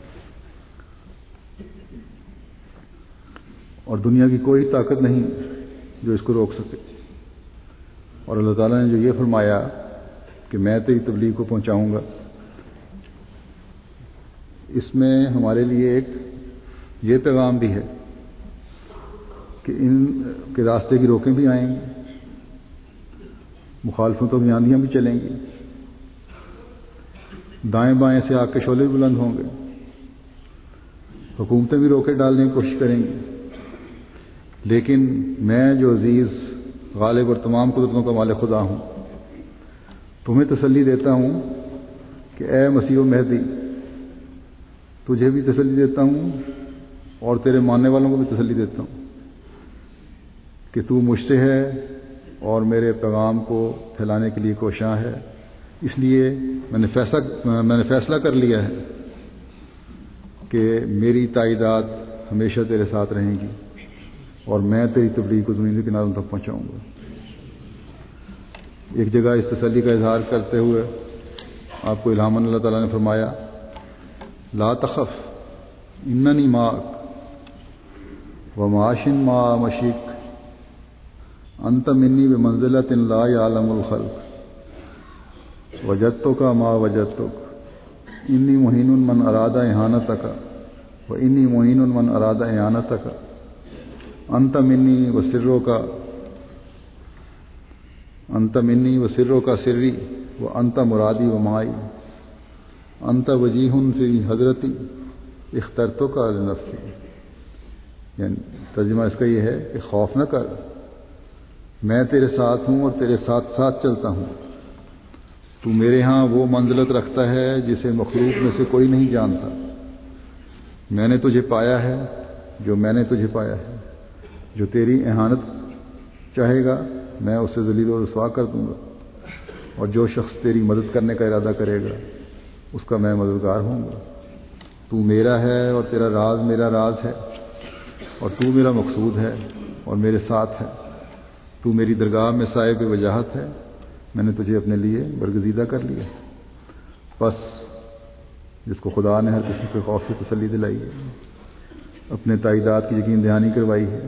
اور دنیا کی کوئی طاقت نہیں جو اس کو روک سکے۔ اور اللہ تعالیٰ نے جو یہ فرمایا کہ میں تیری تبلیغ کو پہنچاؤں گا، اس میں ہمارے لیے ایک یہ پیغام بھی ہے کہ ان کے راستے کی روکیں بھی آئیں گی، مخالفتوں کی آندیاں بھی چلیں گی، دائیں بائیں سے آگ کے شعلے بھی بلند ہوں گے، حکومتیں بھی روکے ڈالنے کی کوشش کریں گی، لیکن میں جو عزیز غالب اور تمام قدرتوں کا مالک خدا ہوں، تمہیں تسلی دیتا ہوں کہ اے مسیح و مہدی، تجھے بھی تسلی دیتا ہوں اور تیرے ماننے والوں کو بھی تسلی دیتا ہوں کہ تو مجھ سے ہے اور میرے پیغام کو پھیلانے کے لیے کوشاں ہے۔ اس لیے میں نے فیصلہ کر لیا ہے کہ میری تائیدات ہمیشہ تیرے ساتھ رہیں گی اور میں تیری تبلیغ کو زمین کے کناروں تک پہنچاؤں گا۔ ایک جگہ اس تسلی کا اظہار کرتے ہوئے آپ کو الہاماً اللہ تعالیٰ نے فرمایا، لا تخف اننی معک وماشن ما مشیک انت منی بمنزلۃ لا یعلم الخلق وجدتک ما وجدتک انی معین من اراد اہانتک و انی معین من اراد اعانتک انت منی و سروں کا سری و انت مرادی و مائی انت وجیہ فی حضرتی اخترتک لنفسی۔ یعنی ترجمہ اس کا یہ ہے کہ خوف نہ کر، میں تیرے ساتھ ہوں اور تیرے ساتھ ساتھ چلتا ہوں، تو میرے ہاں وہ منزلت رکھتا ہے جسے مخلوق میں سے کوئی نہیں جانتا. میں نے تجھے پایا ہے جو میں نے تجھے پایا ہے. جو تیری اہانت چاہے گا میں اسے ذلیل و رسوا کر دوں گا، اور جو شخص تیری مدد کرنے کا ارادہ کرے گا اس کا میں مددگار ہوں گا. تو میرا ہے اور تیرا راز میرا راز ہے، اور تو میرا مقصود ہے اور میرے ساتھ ہے. تو میری درگاہ میں صاحب وجاہت ہے، میں نے تجھے اپنے لیے برگزیدہ کر لیا. بس جس کو خدا نے ہر قسم کے خوف سے تسلی دلائی ہے، اپنے تائیدات کی یقین دہانی کروائی ہے،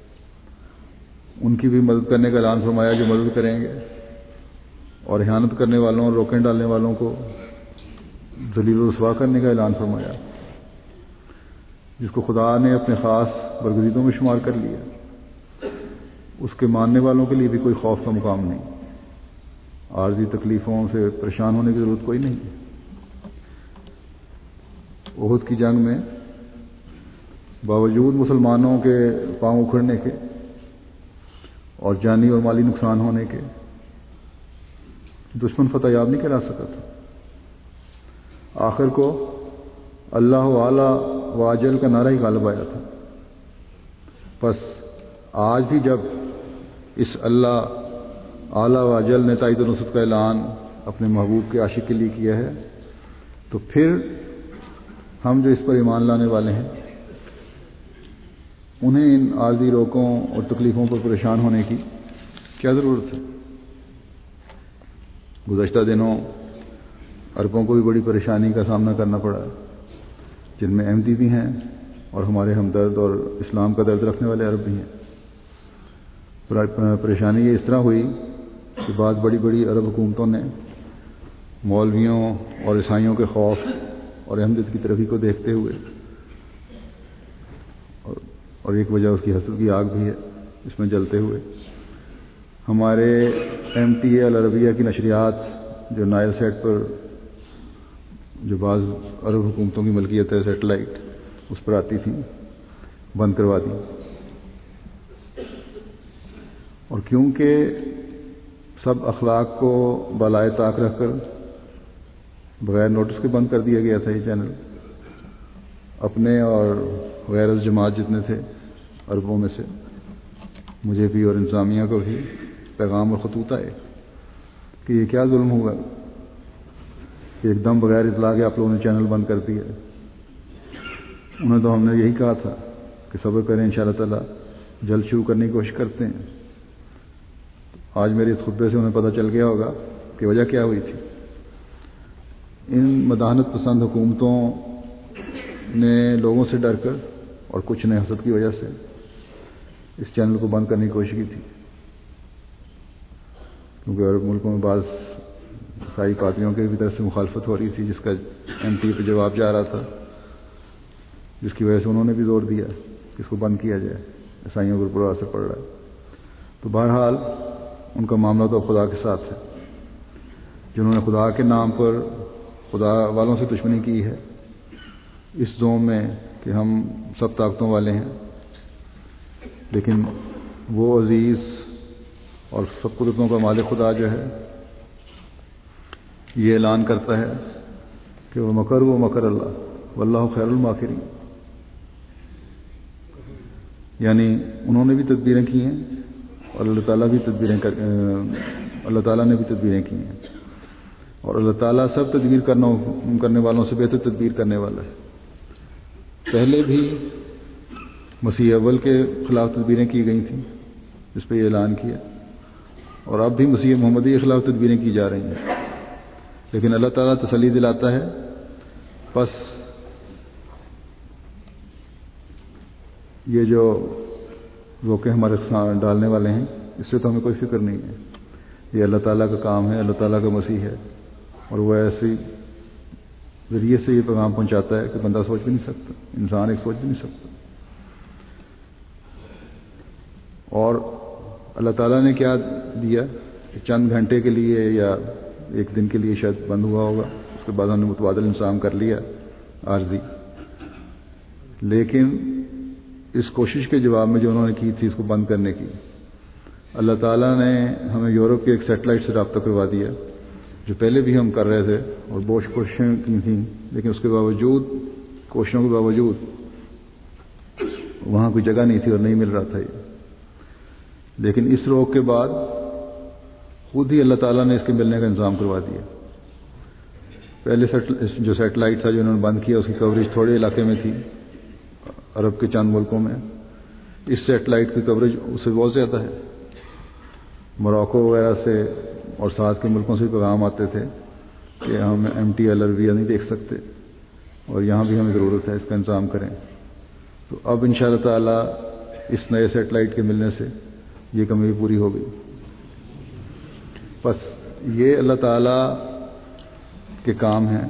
ان کی بھی مدد کرنے کا اعلان فرمایا جو مدد کریں گے، اور احانت کرنے والوں اور روکنے ڈالنے والوں کو ذلیل و رسوا کرنے کا اعلان فرمایا. جس کو خدا نے اپنے خاص برگزیدوں میں شمار کر لیا، اس کے ماننے والوں کے لیے بھی کوئی خوف کا مقام نہیں. عارضی تکلیفوں سے پریشان ہونے کی ضرورت کوئی نہیں. احد کی جنگ میں باوجود مسلمانوں کے پاؤں اکھڑنے کے اور جانی اور مالی نقصان ہونے کے دشمن فتح یاب نہیں کرا سکا تھا. آخر کو اللہ اعلی و اجل کا نعرہ ہی غالب آیا تھا. بس آج بھی جب اس اللہ اعلی و اجل نے تائید و نصرت کا اعلان اپنے محبوب کے عاشق کے لیے کیا ہے، تو پھر ہم جو اس پر ایمان لانے والے ہیں انہیں ان عارضی روکوں اور تکلیفوں پر پریشان ہونے کی کیا ضرورت ہے؟ گزشتہ دنوں عربوں کو بھی بڑی پریشانی کا سامنا کرنا پڑا، جن میں احمدی بھی ہیں اور ہمارے ہمدرد اور اسلام کا درد رکھنے والے عرب بھی ہیں. پریشانی یہ اس طرح ہوئی کہ بعض بڑی بڑی عرب حکومتوں نے مولویوں اور عیسائیوں کے خوف اور احمدیت کی ترقی کو دیکھتے ہوئے، اور ایک وجہ اس کی حسد کی آگ بھی ہے اس میں جلتے ہوئے، ہمارے MTA العربیہ کی نشریات جو نائل سیٹ پر جو بعض عرب حکومتوں کی ملکیت ہے سیٹلائٹ اس پر آتی تھی، بند کروا دی. اور کیونکہ سب اخلاق کو بالائے طاق رکھ کر بغیر نوٹس کے بند کر دیا گیا تھا یہ چینل، اپنے اور غیر جماعت جتنے تھے عربوں میں سے مجھے بھی اور انتظامیہ کو بھی پیغام اور خطوط آئے کہ یہ کیا ظلم ہوگا کہ ایک دم بغیر اطلاع کے آپ لوگوں نے چینل بند کر دیا. انہیں تو ہم نے یہی کہا تھا کہ صبر کریں انشاءاللہ تعالی جلد شروع کرنے کی کوشش کرتے ہیں. آج میرے اس خطبے سے انہیں پتہ چل گیا ہوگا کہ وجہ کیا ہوئی تھی. ان مداحنت پسند حکومتوں نے لوگوں سے ڈر کر اور کچھ نے حسد کی وجہ سے اس چینل کو بند کرنے کی کوشش کی تھی، کیونکہ عرب ملکوں میں بعض عیسائی پادریوں کے بھی طرف سے مخالفت ہو رہی تھی جس کا MTA پہ جواب جا رہا تھا، جس کی وجہ سے انہوں نے بھی زور دیا کہ اس کو بند کیا جائے، عیسائیوں پر برا اثر پڑ رہا ہے. تو بہرحال ان کا معاملہ تو خدا کے ساتھ ہے. جنہوں نے خدا کے نام پر خدا والوں سے دشمنی کی ہے اس زوم میں کہ ہم سب طاقتوں والے ہیں، لیکن وہ عزیز اور سب قدرتوں کا مالک خدا جو ہے یہ اعلان کرتا ہے کہ وہ مکر اللہ واللہ خیر الماکرین. یعنی انہوں نے بھی تدبیریں کی ہیں اور اللہ تعالیٰ نے بھی تدبیریں کی ہیں، اور اللہ تعالیٰ سب تدبیر کرنے والوں سے بہتر تدبیر کرنے والا ہے. پہلے بھی مسیح اول کے خلاف تدبیریں کی گئی تھیں جس پہ یہ اعلان کیا، اور اب بھی مسیح محمدی کے خلاف تدبیریں کی جا رہی ہیں، لیکن اللہ تعالیٰ تسلی دلاتا ہے. بس یہ جو روکے ہمارے ڈالنے والے ہیں اس سے تو ہمیں کوئی فکر نہیں ہے، یہ اللہ تعالیٰ کا کام ہے، اللہ تعالیٰ کا مسیح ہے، اور وہ ایسی ذریعے سے یہ پیغام پہنچاتا ہے کہ بندہ سوچ بھی نہیں سکتا، انسان ایک سوچ بھی نہیں سکتا. اور اللہ تعالیٰ نے کیا دیا کہ چند گھنٹے کے لیے یا ایک دن کے لیے شاید بند ہوا ہوگا، اس کے بعد ہم نے متبادل انتظام کر لیا عارضی. لیکن اس کوشش کے جواب میں جو انہوں نے کی تھی اس کو بند کرنے کی، اللہ تعالیٰ نے ہمیں یورپ کے ایک سیٹلائٹ سے رابطہ کروا دیا جو پہلے بھی ہم کر رہے تھے اور بہت کوششیں کی تھیں، لیکن اس کے باوجود، کوششوں کے باوجود وہاں کوئی جگہ نہیں تھی اور نہیں مل رہا تھا یہ. لیکن اس روک کے بعد خود ہی اللہ تعالیٰ نے اس کے ملنے کا انتظام کروا دیا. پہلے جو سیٹلائٹ تھا جو انہوں نے بند کیا، اس کی کوریج تھوڑے علاقے میں تھی، عرب کے چند ملکوں میں. اس سیٹلائٹ کی کوریج اس سے بہت زیادہ ہے. موراکو وغیرہ سے اور ساتھ کے ملکوں سے پیغام آتے تھے کہ ہم MTL عربیہ نہیں دیکھ سکتے اور یہاں بھی ہمیں ضرورت ہے اس کا انتظام کریں. تو اب انشاءاللہ تعالی اس نئے سیٹلائٹ کے ملنے سے یہ کمی بھی پوری ہو گئی. بس یہ اللہ تعالیٰ کے کام ہیں.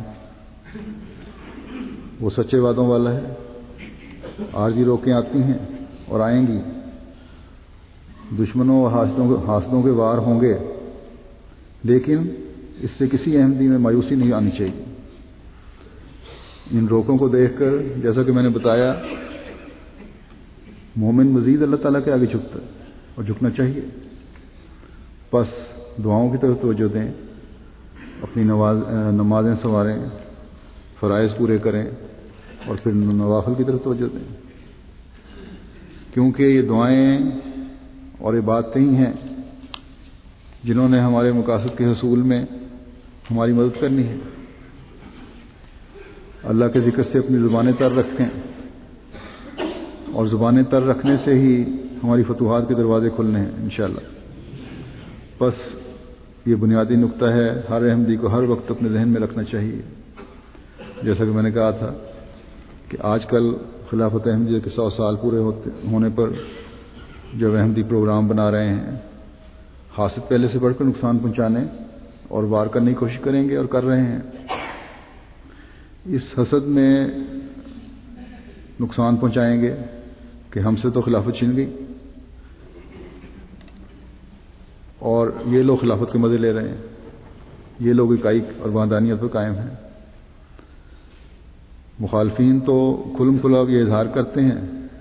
وہ سچے وعدوں والا ہے. عارضی روکیں آتی ہیں اور آئیں گی، دشمنوں اور حاسدوں کے وار ہوں گے، لیکن اس سے کسی احمدی میں مایوسی نہیں آنی چاہیے. ان روکوں کو دیکھ کر، جیسا کہ میں نے بتایا، مومن مزید اللہ تعالیٰ کے آگے جھکتا ہے اور جھکنا چاہیے. بس دعاؤں کی طرف توجہ دیں، اپنی نمازیں سنواریں، فرائض پورے کریں اور پھر نوافل کی طرف توجہ دیں، کیونکہ یہ دعائیں اور عبادتیں ہی ہیں جنہوں نے ہمارے مقاصد کے حصول میں ہماری مدد کرنی ہے. اللہ کے ذکر سے اپنی زبانیں تر رکھیں، اور زبانیں تر رکھنے سے ہی ہماری فتوحات کے دروازے کھلنے ہیں انشاءاللہ. بس یہ بنیادی نقطہ ہے، ہر احمدی کو ہر وقت اپنے ذہن میں رکھنا چاہیے. جیسا کہ میں نے کہا تھا کہ آج کل خلافت احمدیہ کے 100 سال پورے ہونے پر جب احمدی پروگرام بنا رہے ہیں، حاسد پہلے سے بڑھ کر نقصان پہنچانے اور وار کرنے کی کوشش کریں گے اور کر رہے ہیں. اس حسد میں نقصان پہنچائیں گے کہ ہم سے تو خلافت چھن گئی اور یہ لوگ خلافت کے مزے لے رہے ہیں. یہ لوگ اکائی اور وحدانیت پر قائم ہیں. مخالفین تو کھلم کھلا یہ اظہار کرتے ہیں،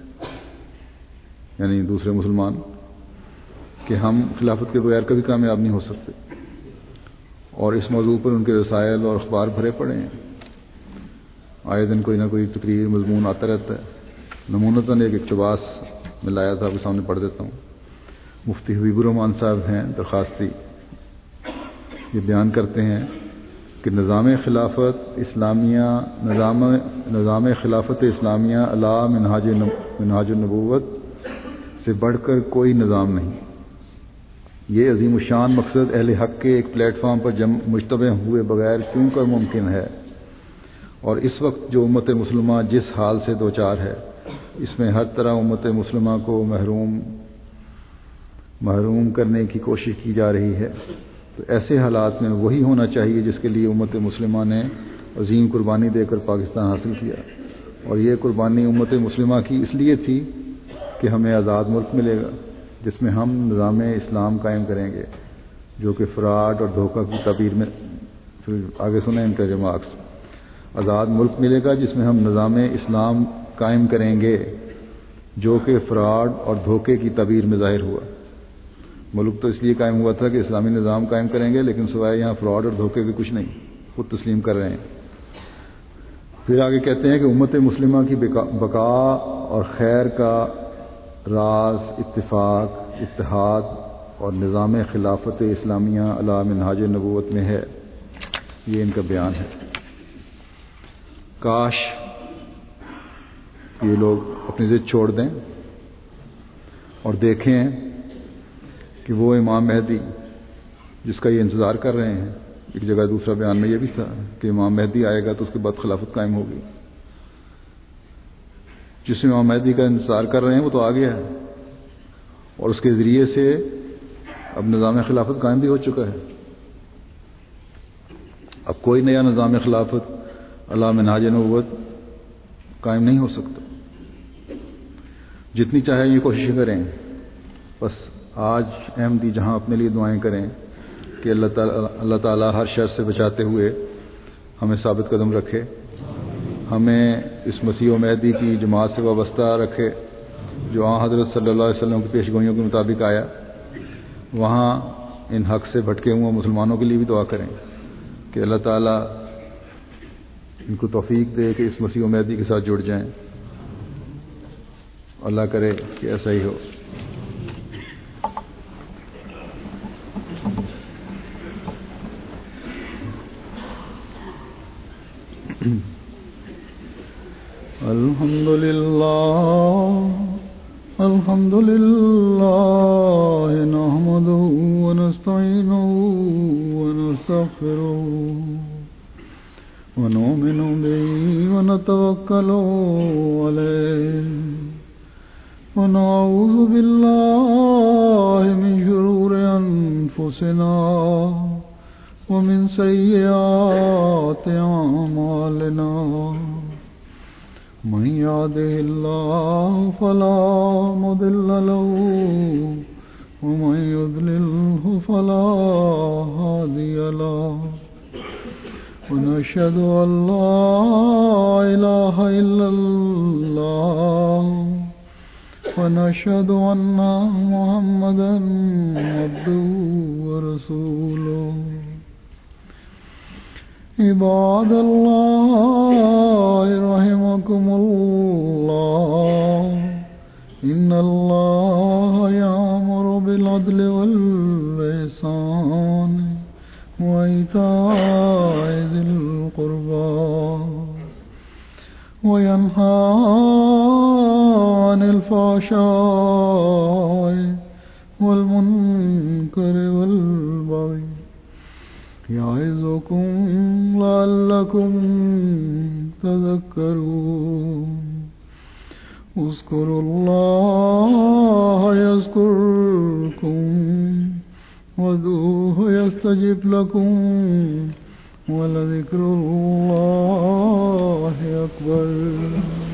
یعنی دوسرے مسلمان، کہ ہم خلافت کے بغیر کبھی کامیاب نہیں ہو سکتے، اور اس موضوع پر ان کے رسائل اور اخبار بھرے پڑے ہیں. آئے دن کوئی نہ کوئی تقریر مضمون آتا رہتا ہے. نمونتاً ایک اقتباس میں لایا تھا، آپ کے سامنے پڑھ دیتا ہوں. مفتی حبیب الرحمان صاحب ہیں درخواستی، یہ بیان کرتے ہیں کہ نظام خلافت اسلامیہ علی منہاج النبوت سے بڑھ کر کوئی نظام نہیں. یہ عظیم الشان مقصد اہل حق کے ایک پلیٹ فارم پر مجتمع ہوئے بغیر کیوں کر ممکن ہے، اور اس وقت جو امت مسلمہ جس حال سے دوچار ہے، اس میں ہر طرح امت مسلمہ کو محروم کرنے کی کوشش کی جا رہی ہے. تو ایسے حالات میں وہی ہونا چاہیے جس کے لیے امت مسلمہ نے عظیم قربانی دے کر پاکستان حاصل کیا، اور یہ قربانی امت مسلمہ کی اس لیے تھی کہ ہمیں آزاد ملک ملے گا جس میں ہم نظام اسلام قائم کریں گے، جو کہ فراڈ اور دھوکہ کی تعبیر میں، پھر آگے سنیں ان کا ریمارکس. آزاد ملک ملے گا جس میں ہم نظام اسلام قائم کریں گے، جو کہ فراڈ اور دھوکے کی تعبیر میں ظاہر ہوا. ملک تو اس لیے قائم ہوا تھا کہ اسلامی نظام قائم کریں گے، لیکن سوائے یہاں فراڈ اور دھوکے کے کچھ نہیں، خود تسلیم کر رہے ہیں. پھر آگے کہتے ہیں کہ امت مسلمہ کی بقا اور خیر کا راز اتفاق، اتحاد اور نظام خلافت اسلامیہ علی منہاج النبوت میں ہے. یہ ان کا بیان ہے. کاش یہ لوگ اپنی ضد چھوڑ دیں اور دیکھیں کہ وہ امام مہدی جس کا یہ انتظار کر رہے ہیں. ایک جگہ دوسرا بیان میں یہ بھی تھا کہ امام مہدی آئے گا تو اس کے بعد خلافت قائم ہوگی. جس امام مہدی کا انتظار کر رہے ہیں وہ تو آ گیا ہے، اور اس کے ذریعے سے اب نظام خلافت قائم بھی ہو چکا ہے. اب کوئی نیا نظام خلافت علی منہاج نبوت قائم نہیں ہو سکتا، جتنی چاہے یہ کوششیں کریں. بس آج احمدی جہاں اپنے لیے دعائیں کریں کہ اللہ تعالیٰ ہر شر سے بچاتے ہوئے ہمیں ثابت قدم رکھے، ہمیں اس مسیح و مہدی کی جماعت سے وابستہ رکھے جو حضرت صلی اللہ علیہ وسلم کی پیشگوئیوں کے مطابق آیا. وہاں ان حق سے بھٹکے ہوئے مسلمانوں کے لیے بھی دعا کریں کہ اللہ تعالیٰ ان کو توفیق دے کہ اس مسیح و مہدی کے ساتھ جڑ جائیں. اللہ کرے کہ ایسا ہی ہو. الحمد لله نحمده ونستعينه ونستغفره ونؤمن به ونتوكل عليه ونعوذ بالله من شرور أنفسنا ومن سيئات أعمالنا من يهده الله فلا مضل له ومن يضلله فلا هادي له ونشهد أن لا إله إلا الله ونشهد أن محمدا عبده ورسوله. عباد الله رحمكم الله إن الله يأمر بالعدل والإحسان وإيتاء ذي القربى وينهى عن الفحشاء والمنكر والبغي يعظكم لعلكم تذكرون. اذكروا الله يذكركم وادعوه يستجب لكم ولذكر الله أكبر.